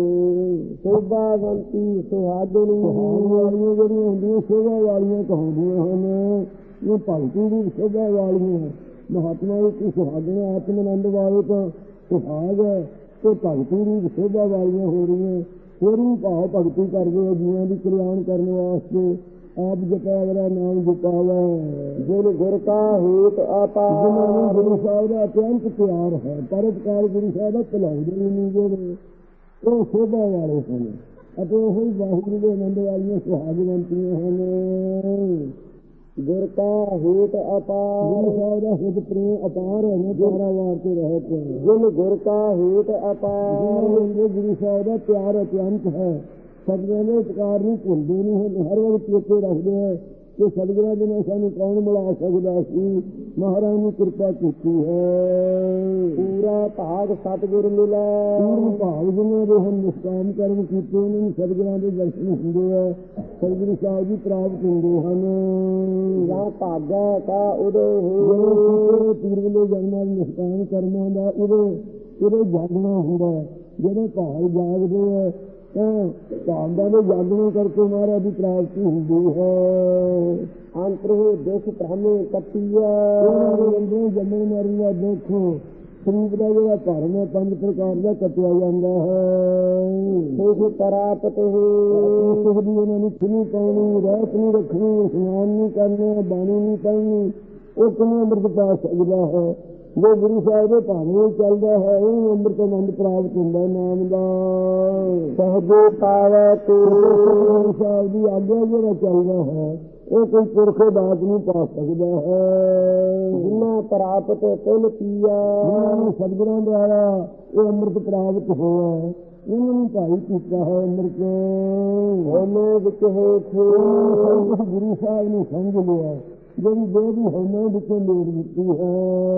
ਸੋਭਾਵੰਤੀ ਸੁਹਾਗਣ ਵਾਲੀਆਂ ਜਿਹੜੀਆਂ ਹੁੰਦੀਆਂ ਸੋਭਾ ਵਾਲੀਆਂ ਕਹਾਉਂਦੀਆਂ ਹਨ ਇਹ ਭਗਤੀ ਦੀ ਸੋਭਾ ਵਾਲੀਆਂ ਮਹਾਤਮਾ ਦੀ ਸੁਹਾਗਣ ਆਤਮ-ਆਨੰਦ ਵਾਲੇ ਤਾਂ ਸੁਹਾਗ ਹੈ ਤੇ ਭਗਤੀ ਦੀ ਸੋਭਾ ਵਾਲੀਆਂ ਹੋ ਰਹੀਆਂ ਫਿਰ ਵੀ ਭਾਵ ਭਗਤੀ ਕਰਦੇ ਜੀਵਾਂ ਦੀ ਕਲਿਆਣ ਕਰਨ ਵਾਸਤੇ ਆਪ ਜਪਾ ਵਾਲਾ ਨਾਮ ਜਪਾਵਾ ਜਿਨ ਗੁਰ ਕਾ ਹੇਤ ਅਪਾਰ ਗੁਰੂ ਸਾਹਿਬ ਦਾ ਅਤਿਅੰਤ ਪਿਆਰ ਹੈ ਪਰਉਪਕਾਰ ਗੁਰੂ ਸਾਹਿਬ ਦਾ ਭਲਾਉਂਦੇ ਨਹੀਂ ਜਿਹੜੇ ਉਹ ਸੋਭਾ ਵਾਲੇ ਹਨ ਅਤੇ ਉਹ ਹੀ ਵਾਹਿਗੁਰੂ ਦੇ ਆਨੰਦ ਵਾਲੀਆਂ ਸੁਹਾਗਵੰਤੀਆਂ ਹਨ ਗੁਰ ਕਾ ਹੇਤ ਅਪਾਰ ਗੁਰੂ ਸਾਹਿਬ ਦਾ ਹਿਤ ਪ੍ਰੇਮ ਅਪਾਰ ਹੈ ਪਿਆਰਾ ਵਾਰ ਤੇ ਰਹਿਤ ਜਿਨ ਗੁਰ ਕਾ ਹੇਤ ਅਪਾਰ ਗੁਰੂ ਸਾਹਿਬ ਦਾ ਪਿਆਰ ਅਤਿਅੰਤ ਹੈ ਸਤਿਗੁਰਾਂ ਦੇ ਉਪਕਾਰ ਨੂੰ ਭੁੱਲਦੇ ਨਹੀਂ ਹਰ ਵਕਤ ਚੇਤੇ ਰੱਖਦੇ ਹੈ ਕਿ ਸਤਿਗੁਰਾਂ ਦੇ ਨਾਲ ਸਾਨੂੰ ਕੌਣ ਮਿਲਾ ਸਕਦਾ ਸੀ ਮਹਾਰਾਜ ਨੇ ਕਿਰਪਾ ਕੀਤੀ ਹੈ ਪੂਰਾ ਭਾਗ ਸਤਿਗੁਰ ਮਿਲਾ ਪੂਰਨ ਭਾਗ ਜਿਹਨਾਂ ਦੇ ਹੁਣ ਨਿਸ਼ਕਾਮ ਕਰਮ ਕੀਤੇ ਉਹਨਾਂ ਨੂੰ ਸਤਿਗੁਰਾਂ ਦੇ ਦਰਸ਼ਨ ਹੁੰਦੇ ਆ ਸਤਿਗੁਰੂ ਸਾਹਿਬ ਜੀ ਪ੍ਰਾਪਤ ਹੁੰਦੇ ਹਨ ਜਾਂ ਭਾਗਾ ਕਾ ਉਦੋਂ ਹੋਏ ਪੂਰਵਲੇ ਜਨਮਾਂ ਦੇ ਨਿਸ਼ਕਾਮ ਕਰਮਾਂ ਦਾ ਉਹਦੇ ਜਾਗਣਾ ਹੁੰਦਾ ਜਿਹੜੇ ਭਾਗ ਜਾਗਦੇ ਆ ਭਾਗਾਂ ਦੇ ਜਾਗਣੇ ਕਰਕੇ ਮਹਾਰਾਜ ਦੀ ਪ੍ਰਾਪਤੀ ਹੁੰਦੀ ਹੈ ਅੰਤਰੇ ਦੁੱਖ ਭ੍ਰਮੇ ਕੱਟਿਆ ਜੰਮਣ ਮਰਨ ਦਾ ਦੁੱਖ ਸਰੀਰ ਦਾ ਜਿਹੜਾ ਭਰਮ ਹੈ 5 ਪ੍ਰਕਾਰ ਦਾ ਕੱਟਿਆ ਜਾਂਦਾ ਹੈ ਸੁਖ ਪ੍ਰਾਪਤ ਹੋ ਸੁਖ ਦੀ ਉਹਨਾਂ ਨੂੰ ਖੁੱਲੀ ਪਾਉਣੀ ਰਹਿਤ ਨਹੀਂ ਰੱਖਣੀ ਇਸ਼ਨਾਨ ਨਹੀਂ ਕਰਨਾ ਬਾਣੀ ਨਹੀਂ ਪੜ੍ਹਨੀ ਉਹ ਕਿਵੇਂ ਅੰਮ੍ਰਿਤ ਪਾ ਸਕਦਾ ਹੈ ਜੋ ਗੁਰੂ ਸਾਹਿਬ ਦੇ ਭਾਣੇ ਚੱਲਦਾ ਹੈ ਉਹ ਅੰਮ੍ਰਿਤ ਆਨੰਦ ਪ੍ਰਾਪਤ ਹੁੰਦਾ ਨਾਮ ਦਾ ਸਹਜੇ ਪਾਵੇ ਤੇ ਗੁਰੂ ਸਾਹਿਬ ਦੀ ਆਗਿਆ ਜਿਹੜਾ ਚੱਲਦਾ ਹੈ ਉਹ ਕੋਈ ਪੁਰਖ ਦਾਤ ਨਹੀਂ ਪਾ ਸਕਦਾ ਹੈ ਜਿਨ੍ਹਾਂ ਪ੍ਰਾਪਤ ਕੁਲ ਪੀਆ ਸਤਿਗੁਰਾਂ ਦੁਆਰਾ ਇਹ ਅੰਮ੍ਰਿਤ ਪ੍ਰਾਪਤ ਹੋਇਆ ਉਹਨਾਂ ਨੂੰ ਭਾਈ ਕੀਤਾ ਹੈ ਅੰਮ੍ਰਿਤ ਉਹਨੇ ਵਿੱਚ ਹੋ ਗੁਰੂ ਸਾਹਿਬ ਨੇ ਸਮਝ ਲਿਆ ਜਿਹੜੀ ਦੇਵੀ ਹੋਣੇ ਵਿੱਚ ਮੇਰ ਦਿੱਤੀ ਹੈ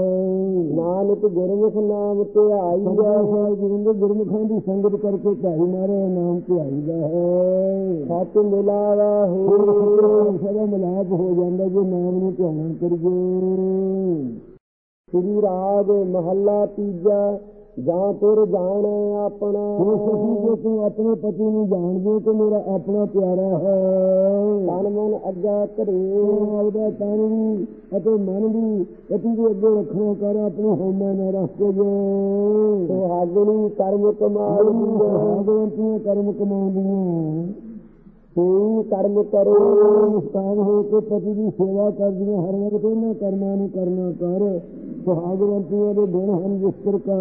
ਨਾਨਕ ਗੁਰਮੁਖ ਨਾਮ ਤੇ ਆਈਆ ਗੁਰਮੁਖਾਂ ਦੀ ਸੰਗਤ ਕਰਕੇ ਭਾਈ ਮਾਰੇ ਨਾਮ ਤੇ ਆਈਦਾ ਹੈ ਸੱਚ ਮਿਲਾਵਾ ਹੋ ਸਦਾ ਮਿਲਾਪ ਹੋ ਜਾਂਦਾ ਜੇ ਨਾਮ ਨੂੰ ਧਿਆਨ ਕਰੀਏ ਸ੍ਰੀ ਰਾਗ ਮਹੱਲਾ ਤੀਜਾ ਜਾਂ ਤੁਰ ਜਾਣੇ ਆਪਣਾ ਜੇ ਤੂੰ ਆਪਣੇ ਪਤੀ ਨੂੰ ਜਾਣਦੇ ਕਿ ਮੇਰਾ ਆਪਣਾ ਪਿਆਰਾ ਹੈ ਤਨ ਮਨ ਅੱਗਾ ਕਰੇ ਉਹਦਾ ਤਨ ਵੀ ਅਤੇ ਮਨ ਵੀ ਪਤੀ ਦੇ ਅੱਗੇ ਰੱਖਣਾ ਕਰ ਆਪਣੇ ਹੋਮਾ ਨਾਲ ਰੱਖ ਕੇ ਸੁਹਾਗਣੀ ਕਰਮ ਕਮਾਉਂਦੀਆਂ ਕਰਮ ਕਮਾਉਂਦੀਆਂ ਕੋਈ ਕਰਮ ਕਰੋ ਨਿਸ਼ਕਾਮ ਹੋ ਕੇ ਪਤੀ ਦੀ ਸੇਵਾ ਕਰਦੀਆਂ ਹਰ ਵਕਤ ਉਹਨਾਂ ਕਰਮਾਂ ਨੂੰ ਕਰਨਾ ਕਰ ਸੁਹਾਗਵੰਤੀਆਂ ਦੇ ਗੁਣ ਹਨ ਜਿਸ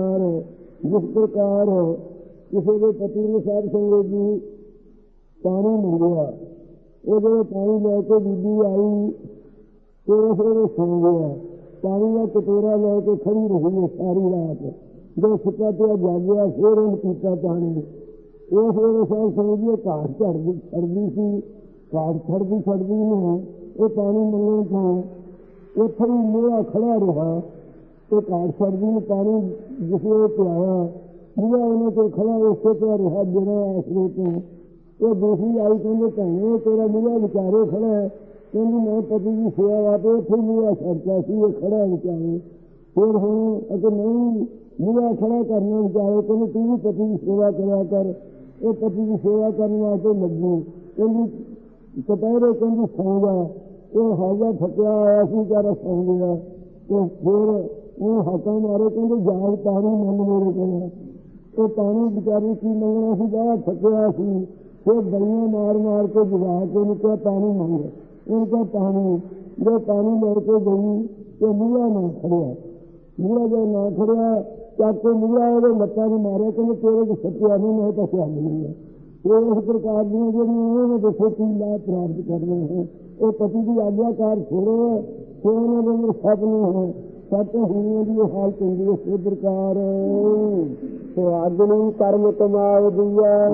ਪ੍ਰਕਾਰ ਕਿਸੇ ਦੇ ਪਤੀ ਨੂੰ ਸਾਧ ਸੰਗਤ ਜੀ ਪਾਣੀ ਮਿਲਿਆ ਉਹ ਜਦੋਂ ਪਾਣੀ ਲੈ ਕੇ ਬੀਬੀ ਆਈ ਤੇ ਉਹਨੇ ਸੌਂ ਗਿਆ ਪਾਣੀ ਦਾ ਕਟੋਰਾ ਲੈ ਕੇ ਖੜੀ ਰਹੀ ਸਾਰੀ ਰਾਤ ਜਦੋਂ ਸੁੱਤਾ ਪਿਆ ਜਾਗਿਆ ਫਿਰ ਉਹਨੇ ਪੀਤਾ ਪਾਣੀ ਉਸ ਵੇਲੇ ਸਾਧ ਸੰਗਤ ਜੀ ਘਾਟ ਛੱਡਦੀ ਸੀ ਘਾਟ ਛੱਡਦੀ ਨੂੰ ਉਹ ਪਾਣੀ ਮੰਗਣ ਤੋਂ ਉੱਥੇ ਹੀ ਮੂਹਰਾ ਖੜਾ ਰਿਹਾ ਤੇ ਘਾਟ ਛੱਡਦੀ ਨੂੰ ਪਾਣੀ ਜਿਸ ਵੇਲੇ ਪਿਆਇਆ ਮੂਹਰਾ ਉਹਨੇ ਤੇ ਖੜਾ ਉਸੇ ਤੇ ਰਿਹਾ ਜਿਹੜਾ ਆਸਰੇ ਤੋਂ ਉਹ ਦੂਸਰੀ ਆਈ ਕਹਿੰਦੇ ਭੈਣੇ ਤੇਰਾ ਮੂਹਰਾ ਵਿਚਾਰੇ ਖੜਾ ਕਹਿੰਦੀ ਮੈਂ ਪਤੀ ਦੀ ਸੇਵਾ ਵਾਸਤੇ ਉੱਥੇ ਮੂਹਰਾ ਛੱਡਦਾ ਸੀ ਇਹ ਖੜਾ ਵਿਚਾਰੇ ਫਿਰ ਹੁਣ ਅਤੇ ਨਹੀਂ ਮੂਹਰਾ ਖੜਾ ਕਰਨਾ ਵਿਚਾਰੇ ਕਹਿੰਦੇ ਤੂੰ ਵੀ ਪਤੀ ਦੀ ਸੇਵਾ ਕਰਿਆ ਕਰ ਉਹ ਪਤੀ ਦੀ ਸੇਵਾ ਕਰਨ ਵਾਸਤੇ ਲੱਗੀ ਕਹਿੰਦੀ ਕਟਹਿਰੇ ਕਹਿੰਦੀ ਸੌਂ ਜਾ। ਉਹ ਹਾਜਾ ਥੱਕਿਆ ਆਇਆ ਸੀ ਵਿਚਾਰਾ ਸੌਂ ਗਿਆ। ਤੇ ਫਿਰ ਉਹ ਹੱਕਾਂ ਮਾਰੇ ਕਹਿੰਦੇ ਜਾਗ ਪਾਣੀ ਮੰਗ ਮੇਰੇ ਕੋਲ। ਉਹ ਪਾਣੀ ਵਿਚਾਰੇ ਕੀ ਮੰਗਣਾ ਸੀ, ਬੜਾ ਥੱਕਿਆ ਸੀ। ਫਿਰ ਗਲੀਆਂ ਮਾਰ ਮਾਰ ਕੇ ਜਗਾ ਕੇ ਉਹਨੂੰ ਕਿਹਾ ਪਾਣੀ ਮੰਗ। ਉਹਨੂੰ ਕਿਹਾ ਪਾਣੀ। ਜੋ ਪਾਣੀ ਲੈ ਕੇ ਗਈ ਤੇ ਮੂਹਰਾ ਨਾ ਖੜਿਆ। ਮੂਹਰਾ ਜੋ ਨਾ ਖੜਿਆ ਚੱਕ ਕੇ ਮੂਹਰਾ ਉਹਦੇ ਲੱਤਾਂ ਨੂੰ ਮਾਰਿਆ। ਕਹਿੰਦੇ ਤੇਰੇ ਚ ਸੱਚਿਆ ਨਹੀਂ, ਮੈਂ ਤਾਂ ਸਿਆ ਨਹੀਂ ਹੈ। ਇਹ ਇਸ ਪ੍ਰਕਾਰ ਦੀਆਂ ਜਿਹੜੀਆਂ ਉਹ ਦੇਖੋ ਕੀ ਲਾਭ ਪ੍ਰਾਪਤ ਕਰਨੇ ਹੈ। ਉਹ ਪਤੀ ਦੀ ਆਗਿਆਕਾਰ ਛੋੜੋ ਤੇ ਉਹਨਾਂ ਦੇ ਅੰਦਰ ਸੱਪ ਨੂੰ ਹੈ। ਸੱਤ ਹੋਣੀਆਂ ਦੀ ਇਹ ਹਾਲਤ ਹੁੰਦੀ ਹੈ। ਇਸ ਪ੍ਰਕਾਰ ਸੁਹਾਗਣੀ ਕਰਮ ਕਮਾਵਦੀ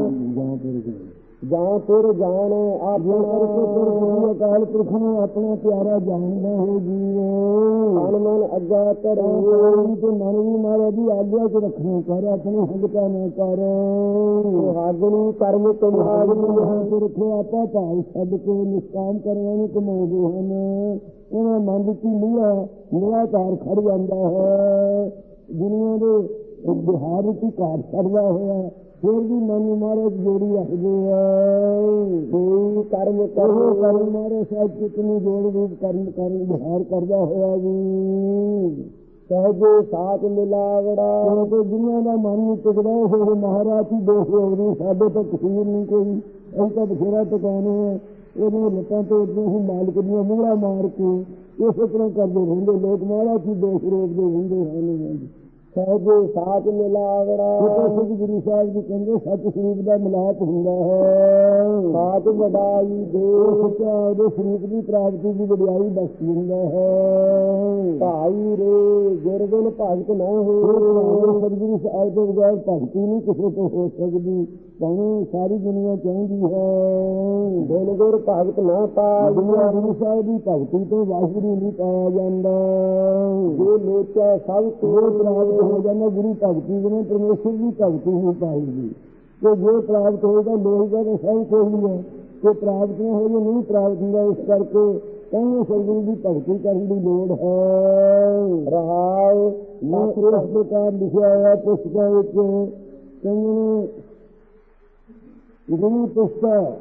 ਜਾਂ ਫਿਰ ਜਾਣ ਆਪਣਾ ਕਰਕੇ ਅਕਾਲ ਪੁਰਖ ਨੂੰ ਆਪਣਾ ਪਿਆਰਾ ਜਾਣਦਾ ਹੈ ਜੀਵ। ਮਨ ਮਨ ਅੱਗਾ ਕਰੋ ਤੇ ਮਨ ਵੀ ਮਹਾਰਾਜ ਦੀ ਆਗਿਆ ਚ ਰੱਖਣੀ ਕਰ, ਆਪਣੀ ਹੰਗਤਾ ਨਾ ਕਰ। ਸੁਹਾਗਣੀ ਕਰਮ ਕਮਾਵਦੀ ਪੁਰਖ ਆਪਾਂ ਭਾਵ ਛੱਡ ਕੇ ਨਿਸ਼ਕਾਮ ਕਰਮਾਂ ਨੂੰ ਕਮਾਉਂਦੇ ਹਨ। ਉਹਨਾਂ ਮਨ ਵਿੱਚ ਨਿਰਾਕਾਰ ਖੜ ਜਾਂਦਾ ਹੈ। ਦੁਨੀਆਂ ਦੇ ਬਿਹਾਰ ਵਿੱਚ ਘਾਟ ਛੱਡਦਾ ਹੋਇਆ ਫਿਰ ਵੀ ਮਨ ਮਹਾਰਾਜ ਜੋੜੀ ਰੱਖਦੇ ਆ। ਕਰਮ ਕਰਮ ਮਹਾਰਾਜ ਸਾਹਿਬ ਕਿਤਨੀ ਜੋੜ ਰੂਪ ਕਰਮ ਬਿਹਾਰ ਕਰਦਾ ਹੋਇਆ ਵੀ ਸਹਿਜੇ ਸਾਥ ਮਿਲਾਵੜਾ। ਕਿਉਂਕਿ ਦੁਨੀਆਂ ਦਾ ਮਨ ਨਹੀਂ ਟਿਕਦਾ ਹੋਵੇ ਮਹਾਰਾਜ ਹੀ ਦੋਸ਼ ਹੋਵੇ। ਸਾਡੇ ਤਾਂ ਕਸੂਰ ਨਹੀਂ ਕੋਈ, ਅਸੀਂ ਤਾਂ ਬਥੇਰਾ ਟਿਕਾਉਣੇ ਆ। ਉਹਦੀਆਂ ਲੱਤਾਂ ਤੋਂ ਉੱਦੋਂ ਹੀ ਮਾਲਕ ਦੀਆਂ ਮੂਹਰਾ ਮਾਰ ਕੇ ਇਸੇ ਤਰ੍ਹਾਂ ਕਰਦੇ ਰਹਿੰਦੇ ਲੋਕ। ਮਹਾਰਾਜ ਹੀ ਦੋਸ਼ ਰੋਕਦੇ ਰਹਿੰਦੇ ਹਨ। ਸਹਿਜੇ ਸਾਥ ਮਿਲਾਵੜਾ। ਗੁਰੂ ਸਾਹਿਬ ਜੀ ਕਹਿੰਦੇ ਸੱਚ ਸਰੂਪ ਦਾ ਮਿਲਾਪ ਹੁੰਦਾ ਹੈ। ਸਾਥ ਵਡਾਈ ਦੇ ਉਹਦੇ ਸਰੂਪ ਦੀ ਪ੍ਰਾਪਤੀ ਦੀ ਵਡਿਆਈ ਬਖਸ਼ੀ ਹੁੰਦਾ ਹੈ। ਭਾਈ ਰੇ ਗੁਰਗੁਣ ਭਗਤ ਨਾ ਹੋ। ਸਤਿਗੁਰੂ ਸਾਹਿਬ ਤੋਂ ਬਗੈਰ ਭਗਤੀ ਨਹੀਂ ਕਿਸੇ ਤੋਂ ਹੋ ਸਕਦੀ। ਭਾਵੇਂ ਸਾਰੀ ਦੁਨੀਆ ਚਾਹੁੰਦੀ ਹੈ। ਗੁਣ ਗੁਰ ਭਗਤ ਨਾ ਪਾਈ। ਗੁਰੂ ਸਾਹਿਬ ਦੀ ਭਗਤੀ ਤੋਂ ਵਾਹਿਗੁਰੂ ਨਹੀਂ ਪਾਇਆ ਜਾਂਦਾ। ਜੇ ਲੋਚਾ ਸਭ ਤੋਂ ਪ੍ਰਾਪਤ ਹੋ ਜਾਂਦਾ ਗੁਰੂ ਭਗਤੀ ਦੇ ਪਰਮੇਸ਼ਰ ਦੀ ਭਗਤੀ ਨਹੀਂ ਪਾਏਗੀ। ਕਿ ਜੇ ਪ੍ਰਾਪਤ ਹੋਏਗਾ ਲੋਹੀਗਾ ਤਾਂ ਸਭ ਕੋਈ ਹੈ। ਕਿ ਪ੍ਰਾਪਤ ਨਾ ਹੋਵੇ ਨਹੀਂ ਪ੍ਰਾਪਤ ਹੁੰਦਾ। ਇਸ ਕਰਕੇ ਕਹਿੰਦੇ ਸਤਿਗੁਰੂ ਦੀ ਭਗਤੀ ਕਰਨ ਦੀ ਲੋੜ ਹੈ। ਰਹਾਉ ਲੱਖ ਇਸ ਪ੍ਰਕਾਰ ਲਿਖਿਆ ਹੋਇਆ ਪੁਸਤਕਾਂ ਵਿੱਚ। ਕਹਿੰਦੇ ਨੇ ਗੁਰੂ ਪੁਸਤਕ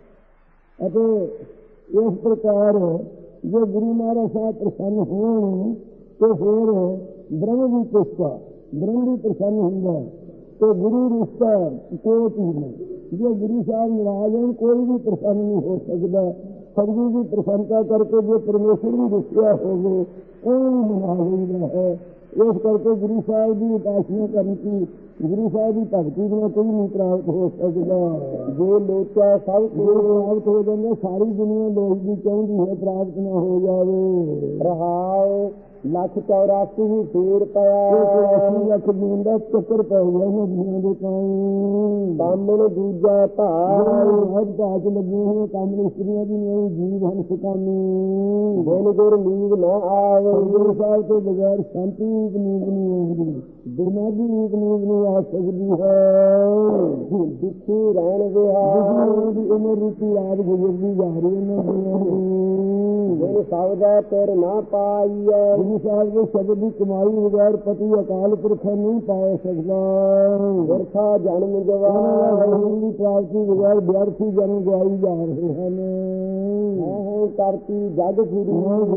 ਅਤੇ ਇਸ ਪ੍ਰਕਾਰ ਜੇ ਗੁਰੂ ਮਹਾਰਾਜ ਸਾਹਿਬ ਪ੍ਰਸੰਨ ਹੋਣ ਤੇ ਫਿਰ ਬ੍ਰਹਮ ਦੀ ਪੁਸਤਕ ਬ੍ਰਹਮ ਵੀ ਪ੍ਰਸੰਨ ਹੁੰਦਾ। ਤੇ ਗੁਰੂ ਰਿਸ਼ਤਾ ਕੋਈ ਚੀਜ਼ ਨਹੀਂ। ਜੇ ਗੁਰੂ ਸਾਹਿਬ ਨਾਰਾਜ਼ ਹੋਣ ਕੋਈ ਵੀ ਪ੍ਰਸੰਨ ਨਹੀਂ ਹੋ ਸਕਦਾ। ਸਤਿਗੁਰੂ ਦੀ ਪ੍ਰਸੰਨਤਾ ਕਰਕੇ ਜੇ ਪਰਮੇਸ਼ਰ ਵੀ ਰਿਸ਼ਤਾ ਹੋਵੇ ਉਹ ਵੀ ਮਨਾ ਲੈਂਦਾ ਹੈ। ਇਸ ਕਰਕੇ ਗੁਰੂ ਸਾਹਿਬ ਦੀ ਉਪਾਸਨਾ ਕਰਨ ਦੀ ਗੁਰੂ ਸਾਹਿਬ ਦੀ ਭਗਤੀ ਬਿਨਾਂ ਕੋਈ ਨਹੀਂ ਪ੍ਰਾਪਤ ਹੋ ਸਕਦਾ। ਜੇ ਲੋਚਾ ਸਭ ਪ੍ਰਾਪਤ ਹੋ ਜਾਂਦਾ ਸਾਰੀ ਦੁਨੀਆ ਲੋਕ ਦੀ ਚਾਹੁੰਦੀ ਹੈ ਪ੍ਰਾਪਤ ਨਾ ਹੋ ਜਾਵੇ। ਰਹਾਉ ਲੱਖ 84 ਹੀ ਫੇਰ ਪਿਆ। ਲੱਖ ਜੀਵਨ ਦਾ ਚੱਕਰ ਪੈ ਗਿਆ ਨਦੀਆਂ ਦੇ ਪਾਣੀ। ਬਾਮਣ ਦੂਜਾ ਭਾਈ ਹਰ ਭਾਜ ਲੱਗੇ ਹੋਏ ਕੰਮ ਇਸਤਰੀਆਂ ਦੀ ਨਹੀਂ ਜੀਵ ਹਨ ਸੁਕਾਮੀ। ਗੁਣ ਗੁਰ ਨੀਂਦ ਨਾ ਆਵੇ। ਗੁਰੂ ਸਾਹਿਬ ਤੋਂ ਬਗੈਰ ਸ਼ਾਂਤੀ ਨੀਂਦ ਨਹੀਂ ਆਉਂਦੀ। ਦਿਮਾਗੀ ਨੀਂਦ ਨਹੀਂ ਆ ਸਕਦੀ ਹੈ। ਦੁਖੀ ਰਹਿਣ ਵਿਹਾਰ ਦੀ ਉਮਰ ਰੂਪੀ ਰਾਤ ਗੁਜ਼ਰਦੀ ਜਾ ਰਹੀ ਹੈ। ਗੁਣ ਸਬਦਾ ਤੇਰ ਨਾ ਪਾਈਐ। ਗੁਰੂ ਸਾਹਿਬ ਦੇ ਸ਼ਬਦ ਦੀ ਕਮਾਈ ਬਗੈਰ ਪਤੀ ਅਕਾਲ ਪੁਰਖ ਨਹੀਂ ਪਾ ਸਕਦਾ। ਵਰਖਾ ਜਨਮ ਜਵਾਨ ਦੀ ਪ੍ਰਾਪਤੀ ਬਗੈਰ ਵਿਅਰਥੀ ਜਨਮ ਗਵਾਈ ਜਾ ਰਹੇ ਹਨ। ਮੈਂ ਕਰਤੀ ਜਗ ਫਿਰੀ।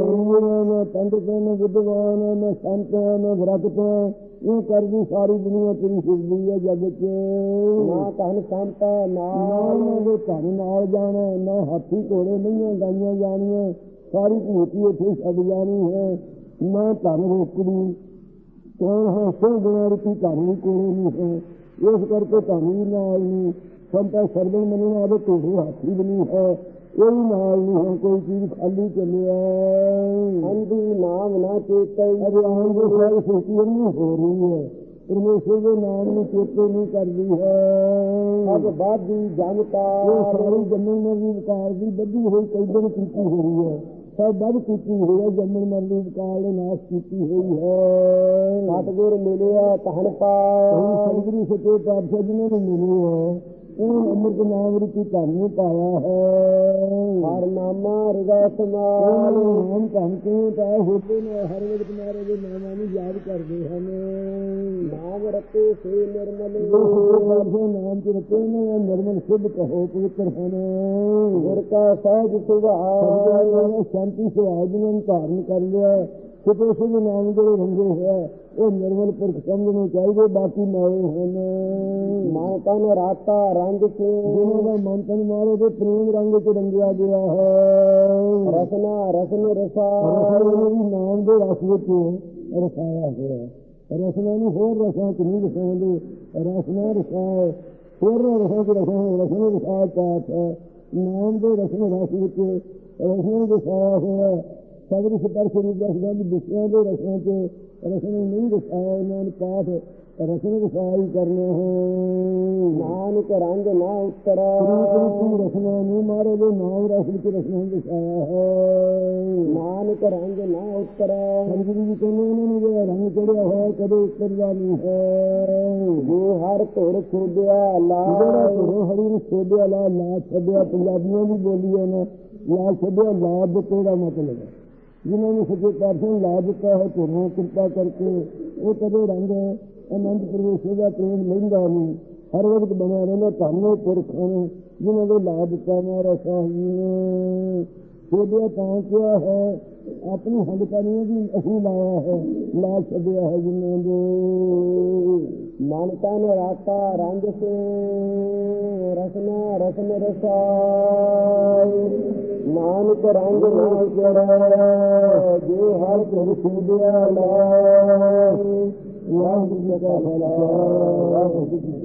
ਮੈਂ ਪੰਡਿਤ ਮੈਂ ਵਿਦਵਾਨ ਮੈਂ ਸੰਤ ਮੈਂ ਭਗਤ ਇਹ ਕਰਦੀ ਸਾਰੀ ਦੁਨੀਆ ਤੇਰੀ ਫਿਰਦੀ ਹੈ ਜਗ ਚ। ਨਾ ਧਨ ਸੰਤ ਨਾ ਦੇ ਧਨ ਨਾਲ ਜਾਣਾ ਨਾ ਹਾਥੀ ਘੋੜੇ ਨਹੀਂ ਗਾਈਆਂ ਜਾਣੀਆਂ। ਸਾਰੀ ਭੂਤੀ ਇੱਥੇ ਛੱਡ ਜਾਣੀ ਹੈ। ਨਾ ਧਨ ਰੋਕੜੀ ਕੌਣ ਹੈ ਸੋ ਗੁਣਾ ਰੂਪੀ ਧਨ ਵੀ ਕੋਲੇ ਨਹੀਂ ਹੈ। ਇਸ ਕਰਕੇ ਧਨ ਵੀ ਨਾਲ ਨਹੀਂ। ਸੰਤਾ ਸਰਵਣ ਮੰਨਣਾ ਆਵੇ ਘੋੜੇ ਹਾਥੀ ਵੀ ਨਹੀਂ ਹੈ। ਇਹ ਵੀ ਨਾਲ ਨਹੀਂ ਹੈ। ਕੋਈ ਚੀਜ਼ ਖਾਲੀ ਚੱਲਿਆ। ਅੰਧੀ ਨਾਮ ਨਾ ਚੇਤੇ। ਅਜੇ ਆਉਣ ਦੀ ਸਾਰੀ ਸੋਚੀ ਨਹੀਂ ਹੋ ਰਹੀ ਹੈ। ਪਰਮੇਸ਼ਰ ਦੇ ਨਾਮ ਨੂੰ ਚੇਤੇ ਨਹੀਂ ਕਰਦੀ ਹੈ। ਅਬ ਬਾਦੀ ਜਨਤਾ ਸਾਰੀ ਜੰਮਣ ਮਰਨ ਵਿਕਾਰ ਦੀ ਬੱਧੀ ਹੋਈ ਕਈ ਦਿਨ ਕੀਤੀ ਹੋਈ ਹੈ। ਸਭ ਵੱਧ ਕੀਤੀ ਹੋਈ ਹੈ। ਜੰਮਣ ਮਰਨ ਦੀ ਵਿਕਾਰ ਨੇ ਨਾਸ਼ ਕੀਤੀ ਹੋਈ ਹੈ। ਸਤਿਗੁਰ ਮਿਲਿਆ ਧਨ ਪਾਇਆ। ਸਤਿਗੁਰੂ ਸੱਚੇ ਪਾਤਸ਼ਾਹ ਜਿਹਨਾਂ ਨੂੰ ਮਿਲੇ ਹੈ ਅੰਮ੍ਰਿਤ ਨਾਮ ਰੂਪੀ ਧਨ ਪਾਇਆ ਹੈ। ਹਰ ਨਾਮਾ ਹਿਰਦੈ ਸਮਾਲ। ਨਾਮ ਧਨ ਕਿਉਂ ਪਾਇਆ ਹੋਤੇ ਨੇ ਹਰ ਵਕਤ ਮਹਾਰਾਜ ਦੇ ਨਾਮਾਂ ਨੂੰ ਯਾਦ ਕਰਦੇ ਹਨ। ਨਾਮ ਰਤੇ ਸੇ ਨਿਰਮਲ। ਨਾਮ ਚ ਰਤੇ ਨੇ ਨਿਰਮਲ ਸ਼ੁੱਧ ਕਹੋ ਪਵਿੱਤਰ ਹਨ। ਗੁਰ ਕਾ ਸਹਿਜ ਸੁਭਾਅ। ਸ਼ਾਂਤੀ ਸੁਭਾਅ ਜਿਹਨਾਂ ਨੂੰ ਧਾਰਨ ਕਰ ਲਿਆ ਸਿੱਧੇ ਸਿੱਧੇ ਨਾਮ ਜਿਹੜੇ ਰੰਗੇ ਹੋਇਆ ਉਹ ਨਿਰਮਲ ਪੁਰਖ ਸਮਝਣੇ ਚਾਹੀਦੇ। ਬਾਕੀ ਮਾਏ ਹਨ ਮਨ ਤਨ ਰਾਤਾ ਰੰਗ ਸੇ। ਜਿਹਨਾਂ ਦਾ ਮਨ ਤਨ ਮਾਰੇ ਦੇ ਪ੍ਰੇਮ ਰੰਗ ਚ ਰੰਗਿਆ ਗਿਆ ਹੈ। ਰਸਨਾ ਰਸਨ ਰਸਾ। ਨਾਮ ਦੇ ਰਸ ਵਿੱਚ ਰਸਾਇਆ ਹੋਇਆ। ਰਸਨਾ ਨੂੰ ਹੋਰ ਰਸਾਂ ਚ ਨਹੀਂ ਰਸਾਉਂਦੇ। ਰਸਨਾ ਰਸਾਏ ਹੋਰ ਰਸਾਂ ਚ ਰਸਨ ਰਸਾ ਪਾਠ ਹੈ। ਨਾਮ ਦੇ ਰਸਨ ਰਸ ਵਿੱਚ ਰਸਨ ਰਸਾਇਆ ਹੋਇਆ। ਸਬਰ ਸਪਰਸ਼ ਨੂੰ ਦੱਸਦਾ ਵੀ ਦੂਸਰਿਆਂ ਦੇ ਰਸਾਂ ਚ ਰਸਨ ਨਹੀਂ ਰਸਾਇਆ। ਉਹਨਾਂ ਨੂੰ ਪਾਠ ਰਸਨ ਰਸਾਈ ਕਰਨੇ ਹੋ। ਨਾਨਕ ਰੰਗ ਨਾ ਉਤਰਾ। ਰਸਨਾ ਨੂੰ ਮਾਰੇ ਦੇ ਨਾਮ ਰਸ ਵਿੱਚ ਰਸਨਾ ਰਸਾਇਆ ਹੈ। ਨਾਨਕ ਰੰਗ ਨਾ ਉਤਰਾ। ਸੰਗਤ ਜੀ ਕਹਿੰਦੇ ਉਹਨਾਂ ਨੂੰ ਜਿਹੜਾ ਰੰਗ ਚੜਿਆ ਹੋਇਆ ਕਦੇ ਉਤਰਦਾ ਨਹੀਂ ਹੈ। ਜੋ ਹਰ ਧੁਰ ਛੋੜਿਆ ਲਾ। ਹਰੀ ਨੂੰ ਛੋੜਿਆ ਲਾ ਛੱਡਿਆ। ਪੰਜਾਬੀਆਂ ਦੀ ਬੋਲੀ ਹੈ ਨਾ ਲਾ ਛੱਡਿਆ। ਲਾ ਦਿੱਤੇ ਦਾ ਮਤਲਬ ਹੈ ਜਿਨ੍ਹਾਂ ਨੂੰ ਸੱਚੇ ਪਾਤਸ਼ਾਹ ਲਾ ਦਿੱਤਾ ਹੈ ਧੁਰਾਂ ਕਿਰਪਾ ਕਰਕੇ ਉਹ ਕਦੇ ਰੰਗ ਆਨੰਦ ਪ੍ਰਵੇਸ਼ ਦਾ ਪ੍ਰੇਮ ਲੈਂਦਾ ਨਹੀਂ। ਹਰ ਵਕਤ ਬਣਿਆ ਰਹਿੰਦਾ ਧੰਨ ਪੁਰਖ ਹਨ ਜਿਨ੍ਹਾਂ ਦੇ ਲਾ ਦਿੱਤਾ ਮਹਾਰਾਜ ਸਾਹਿਬ ਜੀ ਨੇ। ਛੋੜਿਆ ਤਾਂ ਕਿਹਾ ਹੈ ਆਪਣੀ ਹੰਡਕਾਰੀਆਂ ਵੀ ਅਸੀਂ ਲਾਇਆ ਹੈ। ਲਾ ਛੱਡਿਆ ਹੈ ਜਿਨ੍ਹਾਂ ਦੇ। ਮਨ ਤਨ ਰਾਤਾ ਰੰਗ ਸੇ। ਰਸਨਾ ਰਸਨ ਰਸਾ। ਨਾਨਕ ਰੰਗ ਨਾ ਉਤਰਾ। ਜੋ ਹਰ ਧੁਰ ਛੋੜਿਆ ਲਾ। ਵਾਹਿਗੁਰੂ ਜੀ ਕਾ ਖਾਲਸਾ ਵਾਹਿਗੁਰੂ ਜੀ ਕੀ ਫਤਿਹ।